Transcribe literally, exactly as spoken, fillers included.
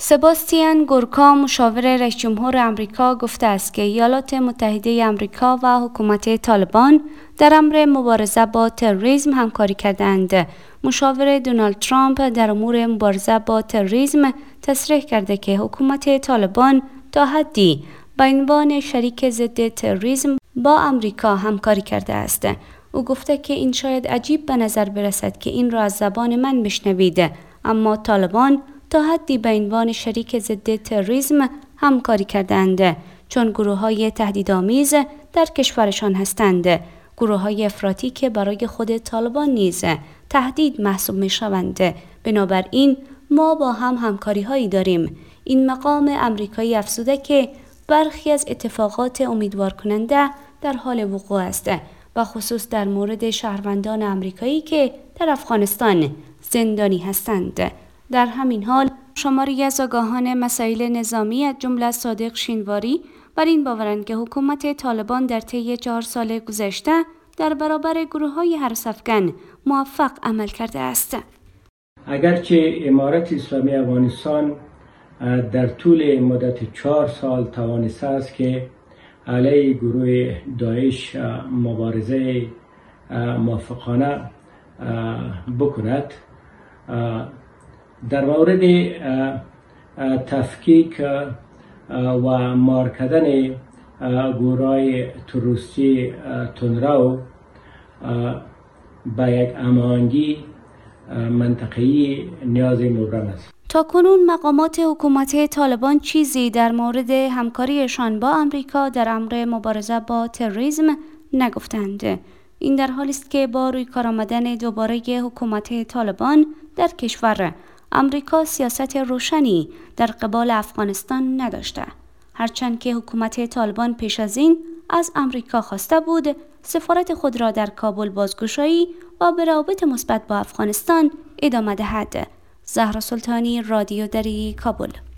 سباستیان گورکا مشاور رئیس جمهور آمریکا گفته است که ایالات متحده آمریکا و حکومت طالبان در امر مبارزه با تروریسم همکاری کردند. مشاور دونالد ترامپ در امور مبارزه با تروریسم تصریح کرده که حکومت طالبان تا حدی به عنوان شریک ضد تروریسم با آمریکا همکاری کرده است. او گفته که این شاید عجیب به نظر برسد که این را از زبان من بشنوید، اما طالبان تا حدی به عنوان شریک ضد تروریسم همکاری کردند، چون گروه‌های تهدیدآمیز در کشورشان هستند، گروه‌های افراطی که برای خود طالبان نیز تهدید محسوب می‌شوند. بنابراین ما با هم همکاری‌هایی داریم. این مقام آمریکایی افزوده که برخی از اتفاقات امیدوار کننده در حال وقوع است، و خصوص در مورد شهروندان آمریکایی که در افغانستان زندانی هستند. در همین حال شماری از آگاهان مسائل نظامی از جمله صادق شینواری بر این باورند که حکومت طالبان در طی چهار سال گذشته در برابر گروه‌های هرس افغان موفق عمل کرده است. اگرچه امارت اسلامی افغانستان در طول مدت چهار سال توانسته است که علیه گروه داعش مبارزه موفقانه بکند، در مورد تفکیک و مار کردن گروه‌های تروریستی تندرو به یک هماهنگی منطقه‌ای نیاز مبرم است. تاکنون مقامات حکومت طالبان چیزی در مورد همکاریشان با آمریکا در امر مبارزه با تروریسم نگفتند. این در حالی است که با روی کار آمدن دوباره حکومت طالبان در کشور، آمریکا سیاست روشنی در قبال افغانستان نداشته، هرچند که حکومت طالبان پیش از این از آمریکا خواسته بود سفارت خود را در کابل بازگشایی و به روابط مثبت با افغانستان ادامه دهد. زهرا سلطانی، رادیو دری، کابل.